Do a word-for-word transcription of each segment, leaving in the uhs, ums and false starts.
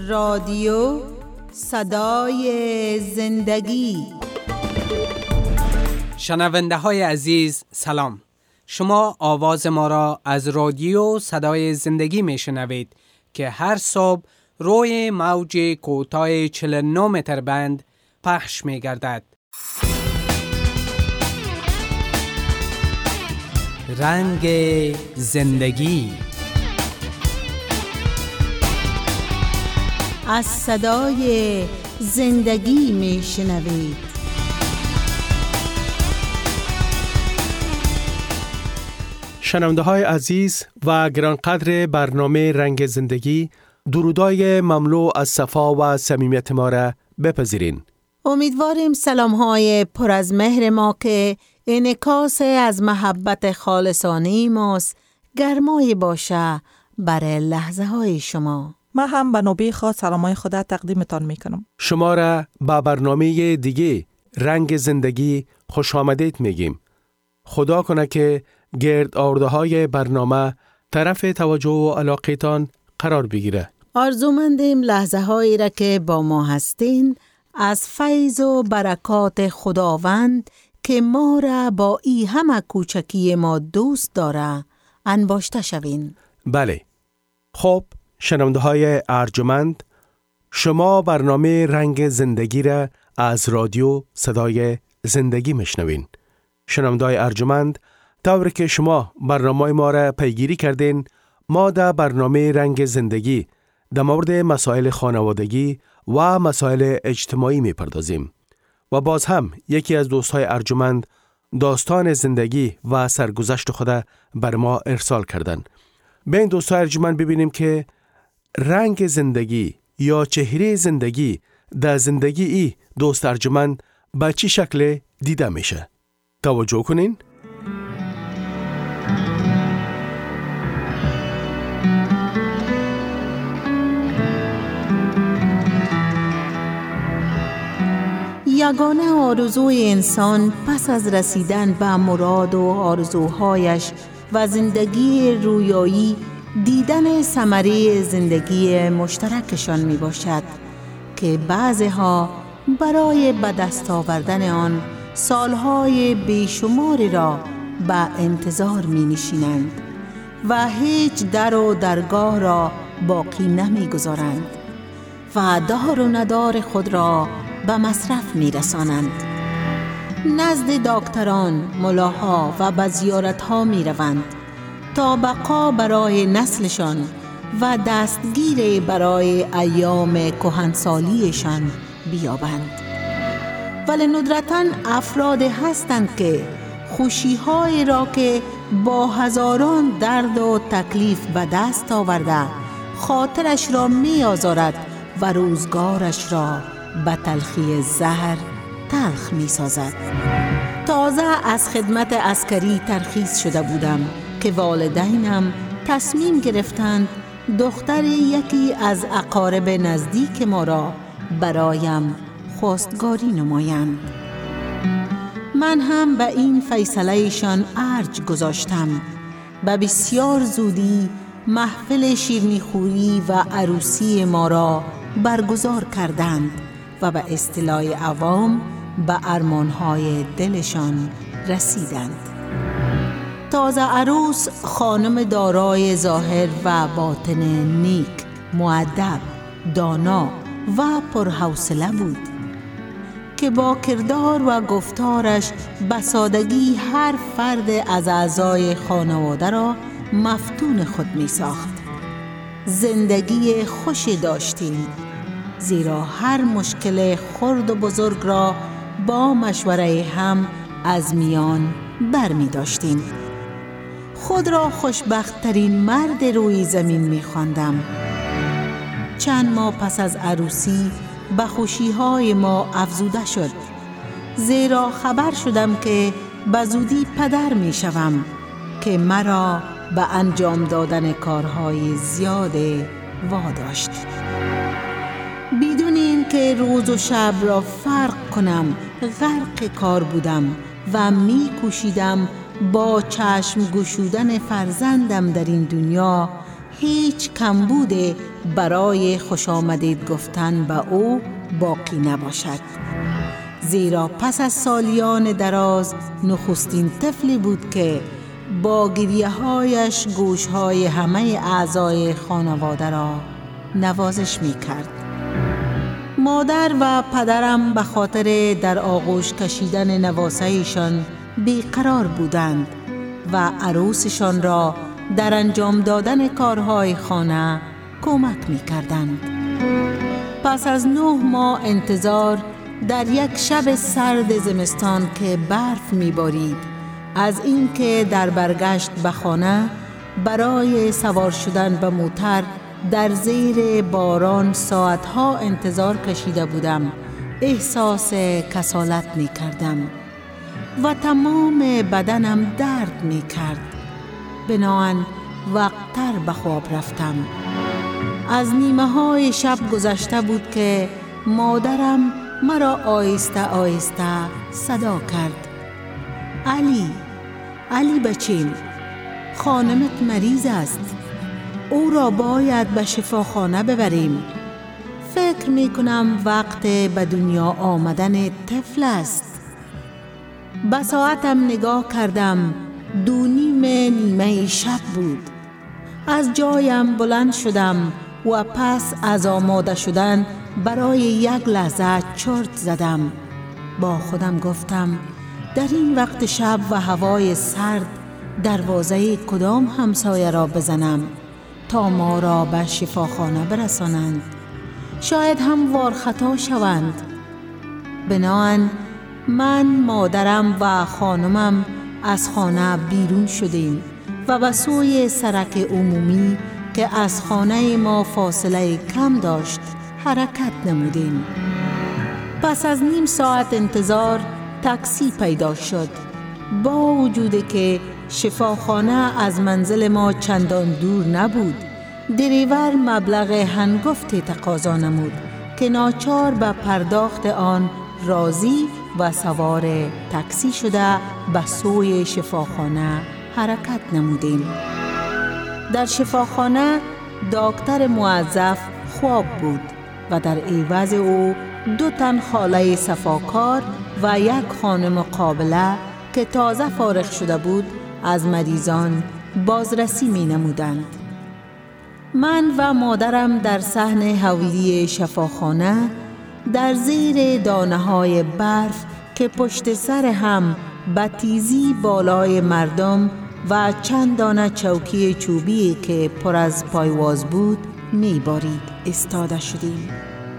رادیو صدای زندگی. شنونده های عزیز سلام. شما آواز ما را از رادیو صدای زندگی می شنوید که هر صبح روی موج کوتاه چهل و نه متر بند پخش می گردد. رنگ زندگی. از صدای زندگی می شنوید. شنونده های عزیز و گرانقدر برنامه رنگ زندگی، درودای مملو از صفا و صمیمیت ما را بپذیرین. امیدواریم سلام های پر از مهر ما که انعکاس از محبت خالصانه ماست گرمای باشه برای لحظه های شما. من هم به نوبه خود سلامای خدا تقدیمتان میکنم. شما را با برنامه دیگه رنگ زندگی خوش آمدید میگیم. خدا کنه که گرد آورده های برنامه طرف توجه و علاقتان قرار بگیره. آرزومندیم لحظه هایی را که با ما هستین از فیض و برکات خداوند که ما را با ای همه کوچکی ما دوست داره انباشته شوین. بله. خب شنونده های ارجمند، شما برنامه رنگ زندگی را از رادیو صدای زندگی میشنوین. شنونده های ارجمند، طوری که شما برنامه ما را پیگیری کردین، ما در برنامه رنگ زندگی در مورد مسائل خانوادگی و مسائل اجتماعی میپردازیم و باز هم یکی از دوستای ارجمند داستان زندگی و سرگذشت خود بر ما ارسال کردن. به این دوستای ارجمند ببینیم که رنگ زندگی یا چهره زندگی در زندگی ای دوست ارجمند به چی شکل دیده میشه. توجه کنین. یگانه آرزوی انسان پس از رسیدن به مراد و آرزوهایش و زندگی رویایی دیدن ثمره زندگی مشترکشان می باشد که بعضها برای به دست آوردن آن سالهای بیشماری را به انتظار می نشینند و هیچ در و درگاه را باقی نمی گذارند و دار و ندار خود را به مصرف می رسانند. نزد دکتران، ملاها و به زیارتها می روند تا بقا برای نسلشان و دستگیر برای ایام کهنسالیشان بیابند. ولی ندرتاً افراد هستند که خوشی‌های را که با هزاران درد و تکلیف به دست آورده خاطرش را می آزارد و روزگارش را به تلخی زهر تلخ می سازد. تازه از خدمت عسکری ترخیص شده بودم که والدینم تصمیم گرفتند دختر یکی از اقارب نزدیک ما را برایم خواستگاری نمایند. من هم به این فیصلهشان ارج گذاشتم. به بسیار زودی محفل شیرینیخوری و عروسی ما را برگزار کردند و به اصطلاح عوام به ارمانهای دلشان رسیدند. تازه عروس خانم دارای ظاهر و باطن نیک، مؤدب، دانا و پرحوصله بود که با کردار و گفتارش به سادگی هر فرد از اعضای خانواده را مفتون خود می ساخت. زندگی خوشی داشتیم، زیرا هر مشکل خرد و بزرگ را با مشوره هم از میان بر می داشتیم. خود را خوشبخت ترین مرد روی زمین می خواندم. چند ماه پس از عروسی به خوشی های ما افزوده شد، زیرا خبر شدم که به زودی پدر می شوم که مرا به انجام دادن کارهای زیاد واداشت. بدون این که روز و شب را فرق کنم غرق کار بودم و می کوشیدم با چشم گشودن فرزندم در این دنیا هیچ کمبود برای خوش آمدید گفتن به او باقی نباشد. زیرا پس از سالیان دراز نخستین طفلی بود که با گریه هایش گوش های همه اعضای خانواده را نوازش می کرد. مادر و پدرم به خاطر در آغوش کشیدن نواسه‌ایشان بیقرار بودند و عروسشان را در انجام دادن کارهای خانه کمک می کردند. پس از نه ماه انتظار در یک شب سرد زمستان که برف می بارید، از اینکه در برگشت به خانه برای سوار شدن به موتر در زیر باران ساعتها انتظار کشیده بودم، احساس کسالت می کردم و تمام بدنم درد می کرد. بناهن وقت‌تر به خواب رفتم. از نیمه های شب گذشته بود که مادرم مرا آهسته آهسته صدا کرد. علی، علی بچیم، خانمت مریض است. او را باید به شفاخانه ببریم. فکر می کنم وقت به دنیا آمدن طفل است. به ساعتم نگاه کردم. دو نیم نیمه شب بود. از جایم بلند شدم و پس از آماده شدن برای یک لحظه چرت زدم. با خودم گفتم در این وقت شب و هوای سرد دروازه کدام همسایه را بزنم تا ما را به شفاخانه برسانند. شاید هم وارخطا شوند. بناهن من، مادرم و خانمم از خانه بیرون شدیم و به سوی سرک عمومی که از خانه ما فاصله کم داشت حرکت نمودیم. پس از نیم ساعت انتظار تاکسی پیدا شد. با وجود که شفاخانه از منزل ما چندان دور نبود، دریور مبلغ هنگفتی تقاضا نمود که ناچار به پرداخت آن راضی و سوار تاکسی شده به سوی شفاخانه حرکت نمودیم. در شفاخانه دکتر موظف خواب بود و در عوض او دو تن خاله صفاکار و یک خانم قابله که تازه فارغ شده بود از مریضان بازرسی می نمودند. من و مادرم در صحن حویلی شفاخانه در زیر دانه های برف که پشت سر هم به تیزی بالای مردم و چند دانه چوکی چوبی که پر از پایواز بود می بارید ایستاده شدیم.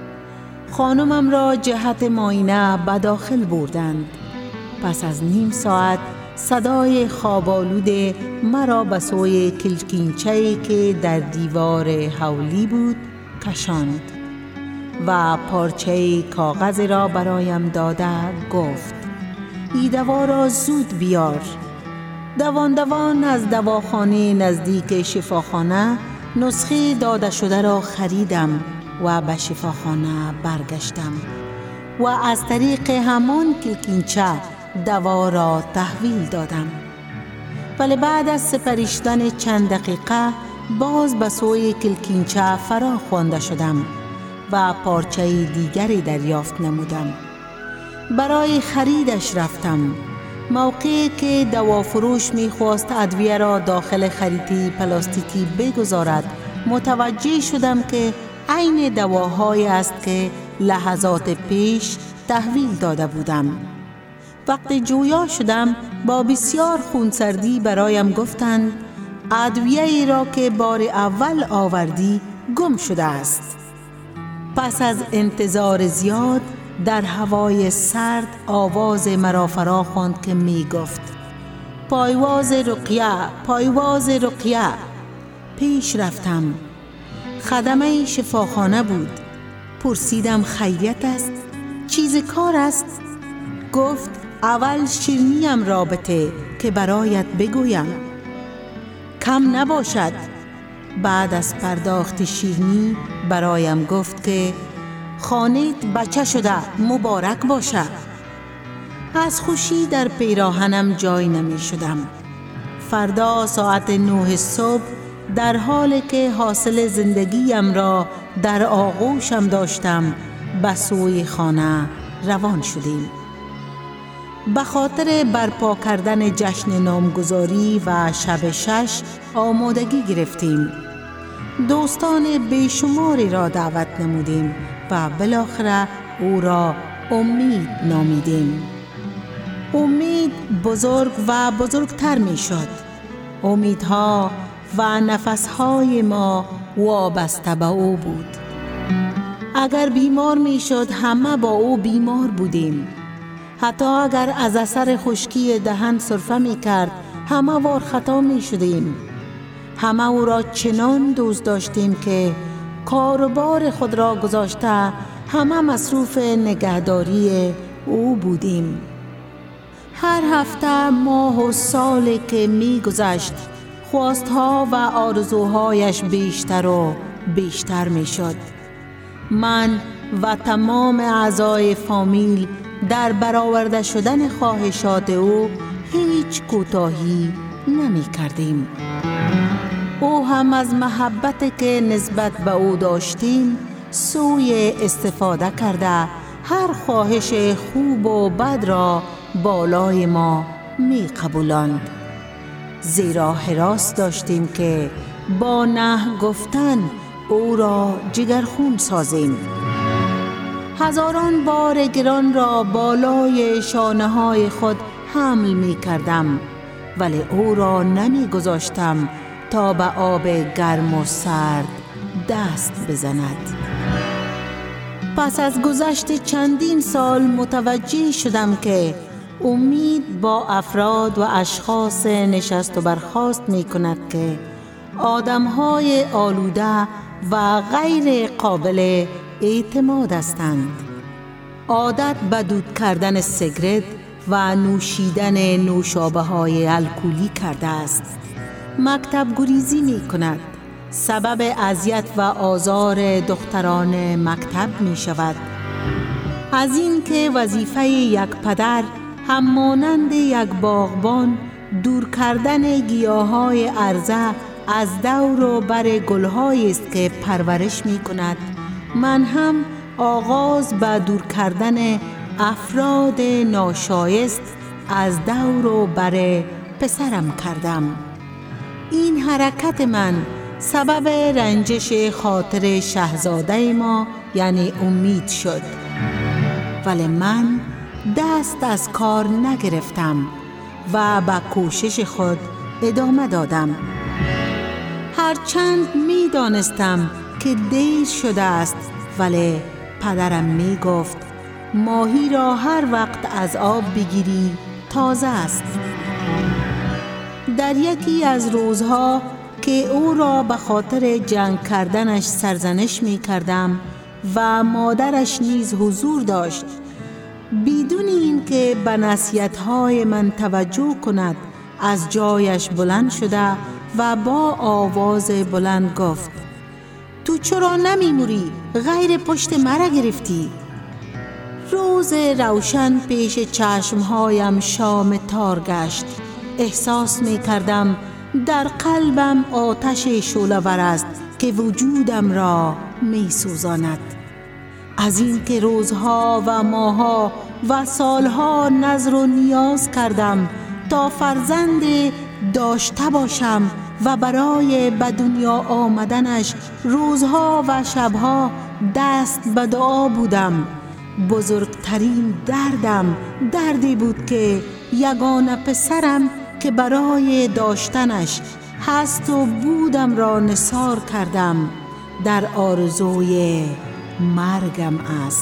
خانمم را جهت معاینه به داخل بردند. پس از نیم ساعت صدای خوابالود مرا به سوی کلکینچه‌ای که در دیوار حولی بود کشاند و پارچه کاغذ را برایم داده گفت ای دوا را زود بیار. دوان دوان از دواخانه نزدیک شفاخانه نسخه داده شده را خریدم و به شفاخانه برگشتم و از طریق همان کلکینچه دوا را تحویل دادم. ولی بعد از سپریشتن چند دقیقه باز به سوی کلکینچه فرا خوانده شدم و پارچه دیگری دریافت نمودم. برای خریدش رفتم. موقعی که دوافروش می‌خواست ادویه را داخل خریطه پلاستیکی بگذارد، متوجه شدم که عین دواهایی است که لحظات پیش تحویل داده بودم. وقتی جویا شدم با بسیار خونسردی برایم گفتند ادویه ای را که بار اول آوردی گم شده است. پس از انتظار زیاد در هوای سرد آواز مرا فرا خواند که می گفت پایواز رقیه، پایواز رقیه. پیش رفتم. خدمه شفاخانه بود. پرسیدم خیریت است؟ چیز کار است؟ گفت اول شیرینیم رابطه که برایت بگویم. کم نباشد. بعد از پرداخت شیرینی برایم گفت که خانه‌ت بچه شده، مبارک باشه. از خوشی در پیراهنم جای نمی شدم. فردا ساعت نه صبح در حالی که حاصل زندگیم را در آغوشم داشتم به سوی خانه روان شدیم. به خاطر برپا کردن جشن نامگذاری و شب شش آمادگی گرفتیم. دوستان بیشماری را دعوت نمودیم و بالاخره او را امید نامیدیم. امید بزرگ و بزرگتر می شد. امیدها و نفسهای ما وابسته به او بود. اگر بیمار می شد همه با او بیمار بودیم. حتی اگر از اثر خشکی دهن سرفه می کرد همه وار خطا می شدیم. همه او را چنان دوست داشتیم که کاروبار خود را گذاشته همه مصروف نگهداری او بودیم. هر هفته ماه و سالی که می گذشت خواستها و آرزوهایش بیشتر و بیشتر می شد. من و تمام اعضای فامیل در برآورده شدن خواهشات او هیچ کوتاهی نمی کردیم. او هم از محبت که نسبت به او داشتیم سوی استفاده کرده هر خواهش خوب و بد را بالای ما می قبولاند. زیرا حراس داشتیم که با نه گفتن او را جگرخون سازیم. هزاران بار گران را بالای شانه های خود حمل می کردم ولی او را نمی گذاشتم تا به آب گرم و سرد دست بزند. پس از گذشت چندین سال متوجه شدم که امید با افراد و اشخاص نشست و برخاست می کند که آدم‌های آلوده و غیر قابل اعتماد هستند. عادت به دود کردن سیگرت و نوشیدن نوشابه‌های الکلی کرده است. مکتب گریزی می کند. سبب اذیت و آزار دختران مکتب می شود. از این که وظیفه یک پدر هم مانند یک باغبان دور کردن گیاهای عرضه از دور و بر گلهایی است که پرورش می کند، من هم آغاز به دور کردن افراد ناشایست از دور و بر پسرم کردم. این حرکت من سبب رنجش خاطر شهزاده ما یعنی امید شد، ولی من دست از کار نگرفتم و به کوشش خود ادامه دادم. هرچند می دانستم که دیر شده است، ولی پدرم می گفت ماهی را هر وقت از آب بگیری تازه است. در یکی از روزها که او را به خاطر جنگ کردنش سرزنش می کردم و مادرش نیز حضور داشت، بدون این که به نصیحت‌های من توجه کند از جایش بلند شده و با آواز بلند گفت تو چرا نمیموری؟ غیر پشت مرا گرفتی؟ روز روشن پیش چشمهایم شام تار گشت. احساس می کردم در قلبم آتش شعله‌ور است که وجودم را می سوزاند. از این که روزها و ماهها و سالها نظر و نیاز کردم تا فرزند داشته باشم و برای به دنیا آمدنش روزها و شبها دست به دعا بودم. بزرگترین دردم دردی بود که یگانه پسرم که برای داشتنش هست و بودم را نثار کردم در آرزوی مرگم است.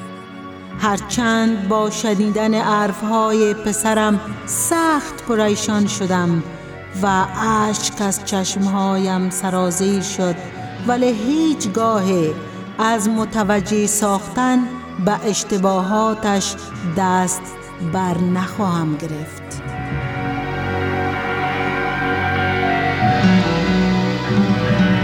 هرچند با شنیدن حرفهای پسرم سخت پریشان شدم و اشک از چشمهایم سرازیر شد، ولی هیچگاه از متوجه ساختن به اشتباهاتش دست بر نخواهم گرفت.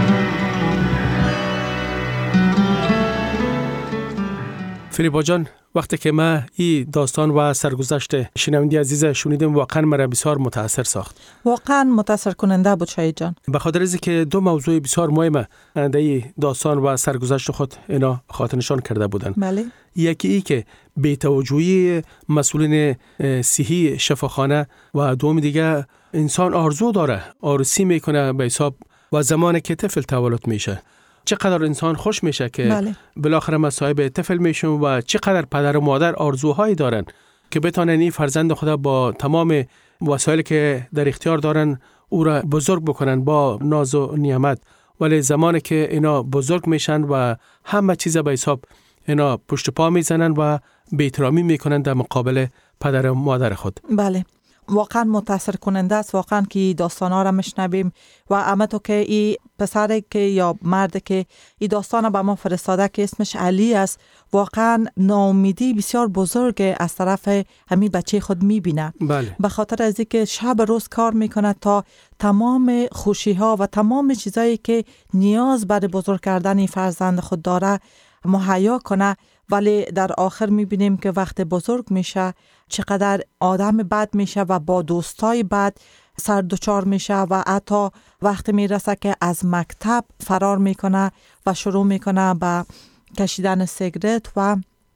فریبا جان، وقتی که من این داستان و سرگذشت شنونده عزیز شنیدم واقعا مرا بسیار متاثر ساخت. واقعا متاثر کننده بود شهید جان. به خاطر از که دو موضوع بسیار مهم در این داستان و سرگذشت خود اینا خاطر نشان کرده بودند. بله. یکی ای که بی‌توجهی مسئولین صحی شفاخانه و دوم دیگه انسان آرزو داره، آرزویی میکنه به حساب و زمانی که طفل تولد میشه چقدر انسان خوش میشه که بله. بالاخره مصاحب طفل میشن و چقدر پدر و مادر آرزوهایی دارن که بتونن این فرزند خدا با تمام وسایلی که در اختیار دارن او را بزرگ بکنن با ناز و نعمت، ولی زمانی که اینا بزرگ میشن و همه چیز به حساب اینا پشت پا میزنن و بی‌احترامی میکنن در مقابل پدر و مادر خود. بله. واقعا متاثر کننده است واقعا که داستانا را میشنویم و اما تو که این پسر که یا مرد که این داستان به ما فرستاده که اسمش علی است، واقعا ناامیدی بسیار بزرگ از طرف همین بچه خود میبینه. بله. به خاطر از اینکه شب روز کار میکنه تا تمام خوشی ها و تمام چیزایی که نیاز برای بزرگ کردن این فرزند خود داره مهیا کنه، ولی در آخر میبینیم که وقت بزرگ میشه چقدر آدم بد میشه و با دوستای بد سر دچار میشه و حتی وقت میرسه که از مکتب فرار میکنه و شروع میکنه به کشیدن سیگرت و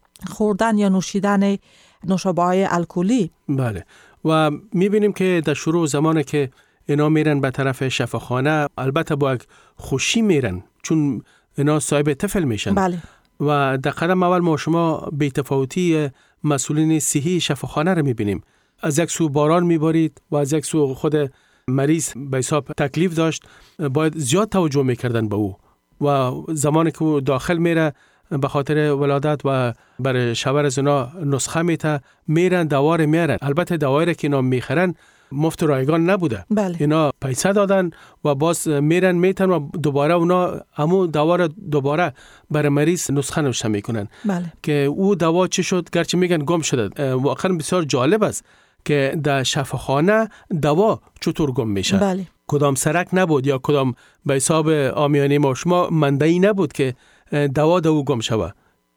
خوردن یا نوشیدن نوشابه‌های الکلی. بله. و میبینیم که در شروع زمانی که اینا میرن به طرف شفاخانه البته با خوشی میرن چون اینا صاحب طفل میشن. بله. و در قدم اول ما شما بی‌تفاوتی مسئولین صحی شفاخانه رو میبینیم. از یک سو باران میبارید و از یک سو خود مریض به حساب تکلیف داشت، باید زیاد توجه میکردن به او و زمانی که او داخل میره به خاطر ولادت و برای شوهر از اونا نسخه میته میرن دوار میارن. البته دواری که اینا میخرن مفت رایگان نبوده. بله. اینا پیسه دادن و باز میرن میتن و دوباره اونا همون دوا دوباره برای مریض نسخه نوشته میکنن. بله. که او دوا چی شد گرچه میگن گم شده. واقعا بسیار جالب است که در شفاخانه دوا چطور گم میشه. بله. کدام سرک نبود یا کدام به حساب عامیانه ما شما منبعی نبود که دوا دو گم شوه.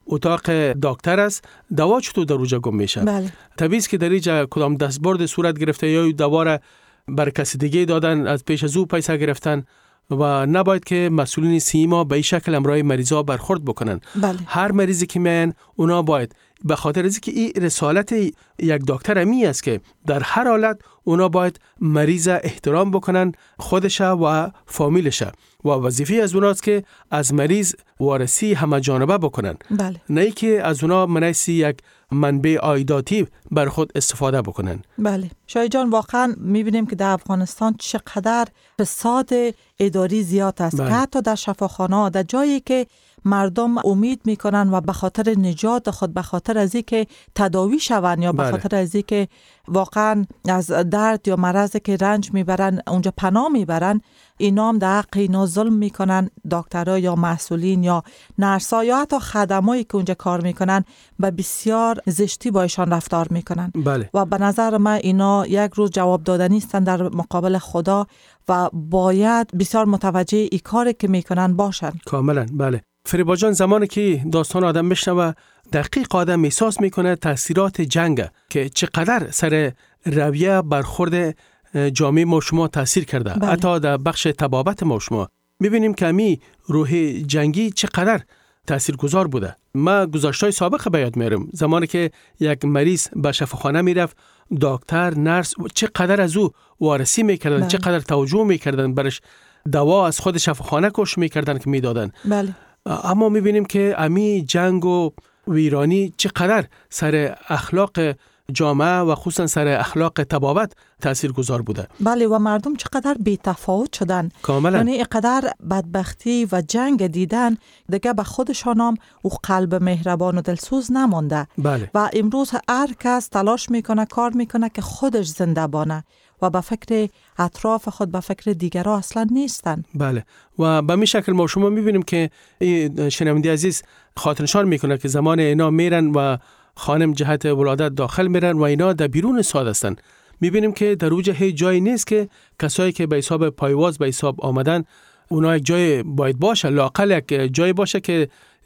اتاق دکتر است، دوا چطور در اوجا گم میشه. بله. طبیعی است که در اینجا کدام دستبرد صورت گرفته یا دوا را بر کسی دیگه دادن، از پیش از او پیسه گرفتن و نباید که مسئولین صحی ما به این شکل امرای مریضا برخورد بکنن. بله. هر مریضی که میان اونا باید به خاطر از اینکه این رسالت یک دکتر امی است که در هر حالت اونا باید مریض احترام بکنن، خودش و فامیلش، و وظیفه از اوناست که از مریض وارسی همه جانبه بکنن. بله. نه که از اونا منیسی یک منبع عایداتی بر خود استفاده بکنن. بله. شاید جان واقعا میبینیم که در افغانستان چقدر فساد اداری زیاد است. بله. که حتی در شفاخانه در جایی که مردم امید میکنن و به خاطر نجات خود، به خاطر از اینکه تداوی شون یا به بله. خاطر از اینکه واقعا از درد یا مرض که رنج میبرن اونجا پناه میبرن، اینا هم در حق اینا ظلم میکنن. دکترها یا مسئولین یا نرسا یا حتی خدمایی که اونجا کار میکنن به بسیار زشتی با ایشان رفتار میکنن. بله. و به نظر من اینا یک روز جواب دادنی هستند در مقابل خدا و باید بسیار متوجه ای کاری که میکنن باشن. کاملا. بله. فریبا جان زمانی که داستان آدم میشنوه دقیق آدم احساس میکنه تاثیرات جنگ که چقدر سر رویه برخورد جامعه ما شما تاثیر کرده. بله. حتی در بخش طبابت ما شما میبینیم که امی روح جنگی چقدر تاثیرگذار بوده. ما گذشته‌های سابق به یاد میارم زمانی که یک مریض به شفاخانه میرفت، دکتر، نرس چقدر از او وارسی میکردن. بله. چقدر توجه میکردن برش، دوا از خود شفاخانه کش میکردن که میدادن. بله. اما میبینیم که امی جنگ و ویرانی چقدر سر اخلاق جامعه و خصوصا سر اخلاق طبابت تأثیر گذار بوده. بله. و مردم چقدر بی تفاوت شدن. کاملا. یعنی اینقدر بدبختی و جنگ دیدن دیگه به خودشان هم او قلب مهربان و دلسوز نمانده. بله. و امروز هر کس تلاش میکنه، کار میکنه که خودش زنده بانه و به فکر اطراف خود، به فکر دیگرها اصلا نیستن. بله. و به می شکل ما شما میبینیم که شنونده عزیز خاطرنشان میکنه که زمان اینا میرن و خانم جهت ولادت داخل میرن و اینا در بیرون ساد هستن. میبینیم که در اوج هیچ جایی نیست که کسایی که به حساب پایواز به حساب آمدن اونا یک جای باید باشه، لااقل یک جای باشه که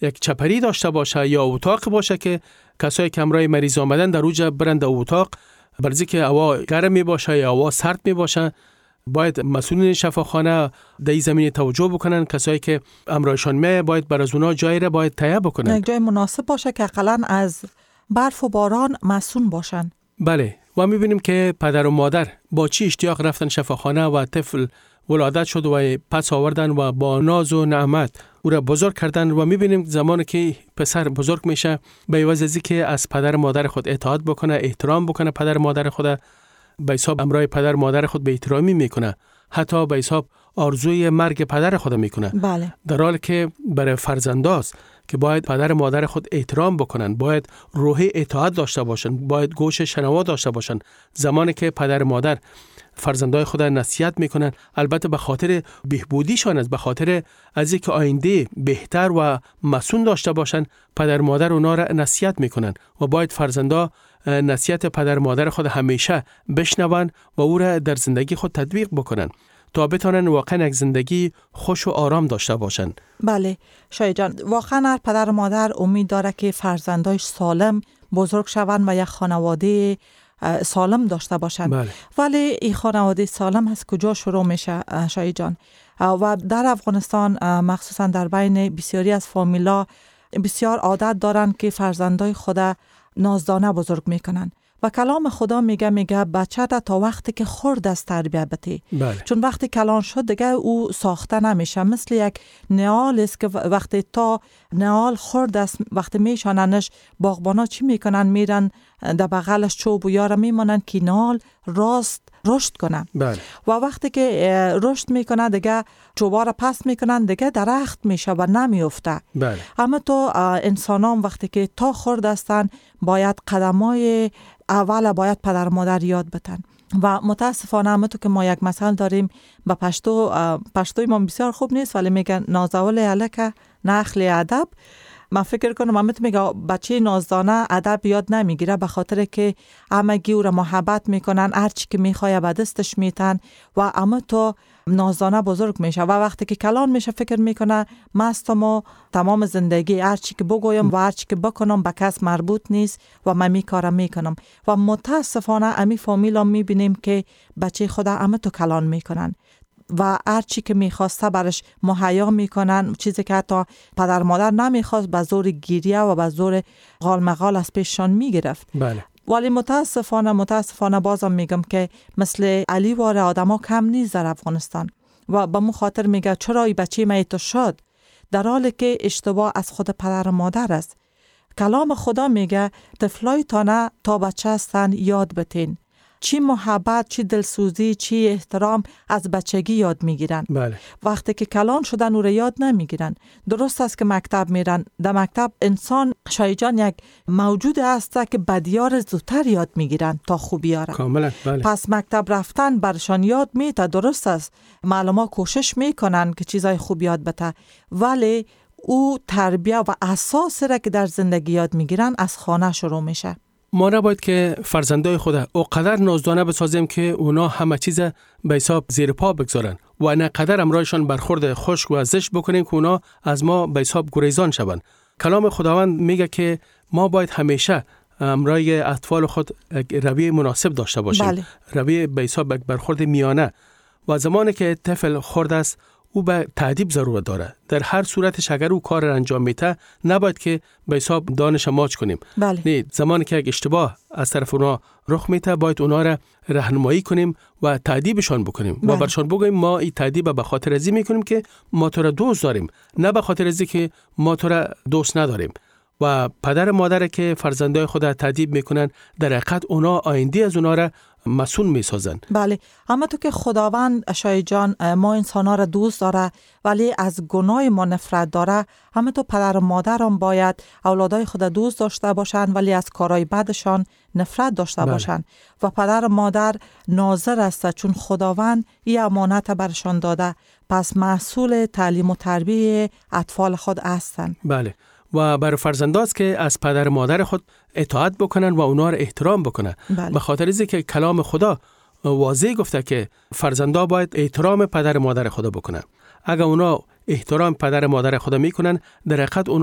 یک چپری داشته باشه یا اتاق باشه که کسایی که همراه مریض آمدن در اوج برند اتاق، برای که هوا گرم می باشه یا هوا سرد می باشه، باید مسئولین شفاخانه در این زمینه توجه بکنن. کسایی که همراهشان می باید بر از اونا جایی را باید تهیه بکنن، یک جای مناسب باشه که حداقل از برف و باران مصون باشن. بله، و می‌بینیم که پدر و مادر با چی اشتیاق رفتن شفاخانه و طفل ولادت شد و پس آوردن و با ناز و نعمت او را بزرگ کردن. و می‌بینیم زمانی که پسر بزرگ میشه به عوض از اینکه از پدر و مادر خود اطاعت بکنه، احترام بکنه پدر و مادر خود، به حساب امرای پدر و مادر خود به احترامی میکنه، حتی به حساب آرزوی مرگ پدر خود میکنه. بله. در حالی که برای فرزنداست که باید پدر و مادر خود احترام بکنن، باید روح اطاعت داشته باشن، باید گوش شنوا داشته باشن. زمانی که پدر و مادر فرزندای خود نصیحت میکنن، البته به خاطر بهبودیشان است، به خاطر از اینکه آینده بهتر و مسئول داشته باشن، پدر و مادر اونا را نصیحت میکنن و باید فرزندا نصیحت پدر و مادر خود همیشه بشنون و او را در زندگی خود تطبیق بکنن تا بتونن واقعا یک زندگی خوش و آرام داشته باشن. بله شایع جان، واقعا هر پدر و مادر امید داره که فرزندایش سالم بزرگ شوند و یک خانواده سالم داشته باشند. بله. ولی این خانواده سالم از کجا شروع میشه شایع جان؟ و در افغانستان مخصوصا در بین بسیاری از فامیلا بسیار عادت دارن که فرزندای خود نازدانه بزرگ میکنن و کلام خدا میگه میگه بچه دا تا وقتی که خرد است تربیت بده. بله. چون وقتی کلان شد دیگه او ساخته نمیشه، مثل یک نعال است که وقتی تا نعال خرد است، وقتی میشاننش باغبانا چی میکنن؟ میرن در بغلش چوب و یارا میمانن که نعال راست رشد کنه. بله. و وقتی که رشد میکنه دیگه چوبا را پس میکنن، دیگه درخت میشه و نمیفته. بله. اما تو انسانان وقتی که تا خرد هستن باید قدمای اول باید پدر مادر یاد بتن. و متاسفانه همه تو که ما یک مثل داریم به پشتو پشتوی ما بسیار خوب نیست، ولی میگن نازول الک نخل ادب. من فکر کنم همه تو میگه بچه نازدانه ادب یاد نمیگیره، به خاطر که همگی او را محبت میکنن، هر چی که میخواد به دستش میتن و همه تو نازدانه بزرگ میشه و وقتی که کلان میشه فکر میکنه مستم و تمام زندگی هر چی که بگویم و هر چی که بکنم به کس مربوط نیست و من می کارم میکنم. و متاسفانه امی فامیلا میبینیم که بچه خدا همه تو کلان میکنن و هر چی که میخواسته برش مهیا میکنن، چیزی که حتی پدر مادر نمیخواست به زور گیریه و به زور غال مغال از پیششان میگرفت. بله. ولی متاسفانه متاسفانه بازم میگم که مثل علی واره آدم ها کم نیست در افغانستان و به مو خاطر میگه چرا ای بچه میتو شد، در حالی که اشتباه از خود پدر و مادر است. کلام خدا میگه طفلای تانه تا بچه هستن یاد بتین، چی محبت، چی دلسوزی، چی احترام از بچگی یاد میگیرن. بله. وقتی که کلان شدن او را یاد نمیگیرن. درست است که مکتب میرن، در مکتب انسان شایع جان یک موجود است که بدیار زودتر یاد میگیرن تا خوبیار. کاملا. بله. پس مکتب رفتن برشان یاد میته، درست است معلومات کوشش میکنن که چیزای خوب یاد بته، ولی او تربیه و اساس را که در زندگی یاد میگیرن از خانه شروع میشه. ما نباید که فرزندای خود اوقدر نازدانه بسازیم که اونا همه چیز به حساب زیر پا بگذارن و نه قدر امرایشان برخورد خشک و زشت بکنیم که اونا از ما به حساب گریزان شوند. کلام خداوند میگه که ما باید همیشه امرای اطفال خود رویه مناسب داشته باشیم. بله. رویه به حساب برخورد میانه و زمانی که طفل خرد است او به تأدیب ضرورت داره. در هر صورتش اگر او کار را انجام میده نباید که به حساب دانش ماچ کنیم. بله. نه، زمانی که یک اشتباه از طرف اونا رخ میده باید اونا را راهنمایی کنیم و تأدیبشان بکنیم. بله. و برشان بگوییم ما این تأدیب به خاطر ازی میکنیم که ما تو را دوست داریم، نه به خاطر ازی که ما تو را دوست نداریم. و پدر و مادر که فرزندای خود تأدیب میکنن در حقیقت اونا آینده از اونا را مسئول میسازن. بله. اما تو که خداوند شایع جان ما انسانا را دوست داره ولی از گناه ما نفرت داره، اما تو پدر و مادر هم باید اولادای خود دوست داشته باشن ولی از کارهای بدشان نفرت داشته بله. باشن. و پدر و مادر ناظر است چون خداوند این امانت برشان داده، پس مسئول تعلیم و تربیت اطفال خود هستند. بله. و بر فرزنداست که از پدر مادر خود اطاعت بکنن و اونا را احترام بکنن. بله. به خاطر اینکه که کلام خدا واضح گفته که فرزندا باید احترام پدر مادر خدا بکنن. اگر اونا احترام پدر مادر خدا میکنن در حقیقت اونا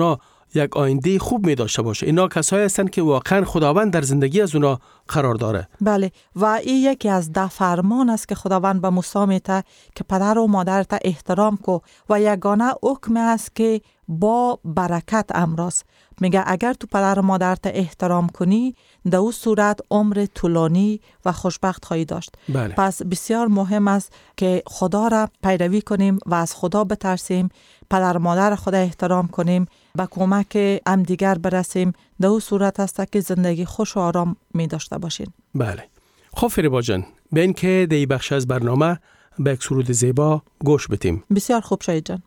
یک آینده خوب می داشته باشه. اینا کسایی هستن که واقعا خداوند در زندگی از اونا قرار داره. بله، و این یکی از ده فرمان است که خداوند به موسی میده که پدر و مادرت احترام کو و یگانه حکم است که با برکت امراست. میگه اگر تو پدر و مادرت احترام کنی در اون صورت عمر طولانی و خوشبخت خواهی داشت. بله. پس بسیار مهم است که خدا را پیروی کنیم و از خدا بترسیم، پدر و مادر خدا احترام کنیم، به کمک هم دیگر برسیم. در اون صورت است که زندگی خوش و آرام می داشته باشین. بله. خب فریبا جان، به این که در این بخش از برنامه به یک سرود زیبا گوش بدیم. بسیار خوب شاید جان.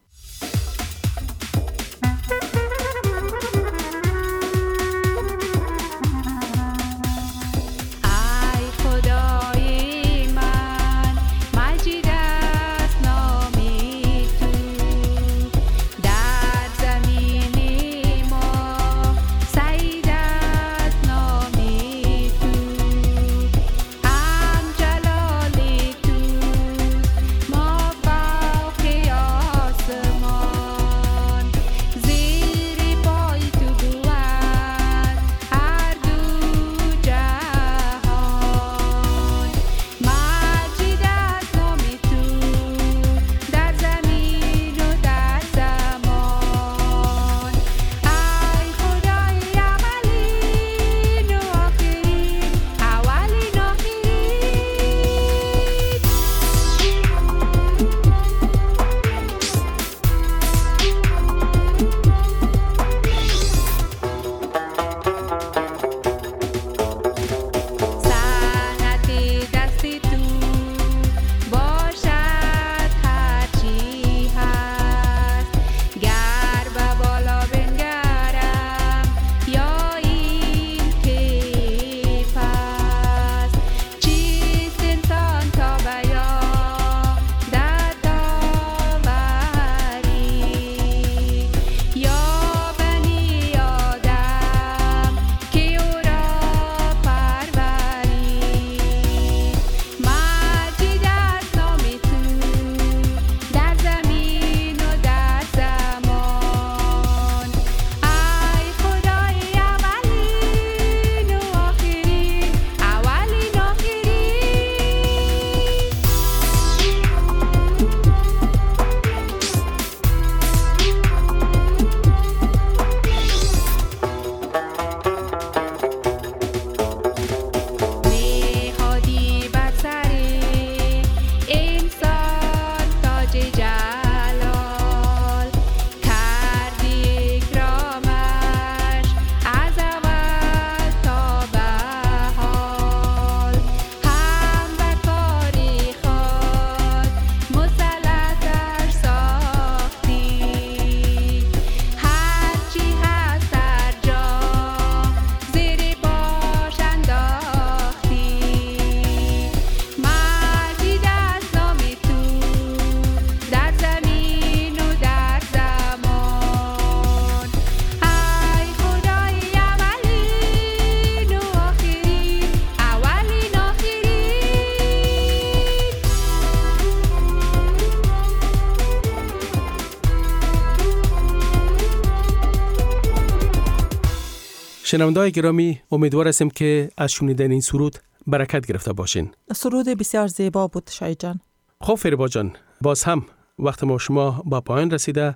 شنونده‌های گرامی، امیدوار هستیم که از شنیدن این سرود برکت گرفته باشین. سرود بسیار زیبا بود شاید جان. خب فریبا جان، باز هم وقت ما شما با پایان رسیده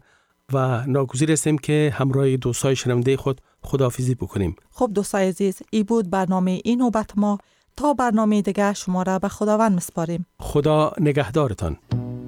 و ناگزیر هستیم که همراه دوستای شنونده خود خداحافظی بکنیم. خب دوستای عزیز، ای بود برنامه این نوبت ما. تا برنامه دیگه شما را به خداوند میسپاریم. خدا نگهدارتان.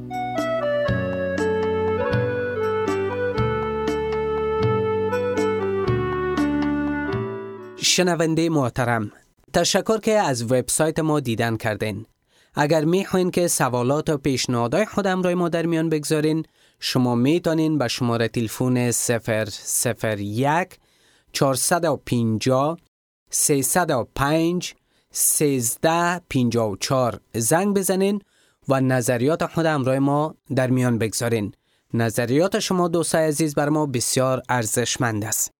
شنونده محترم، تشکر که از وبسایت ما دیدن کردین. اگر میخواین که سوالات و پیشنهادهای خودم را ما در میان بگذارین، شما میتونین به شماره تلفن صفر صفر یک چهارصد و پنجاه سیصد و پنج سیزده پنجاه و چهار زنگ بزنین و نظریات خودم را ما در میان بگذارین. نظریات شما دوستای عزیز بر ما بسیار ارزشمند است.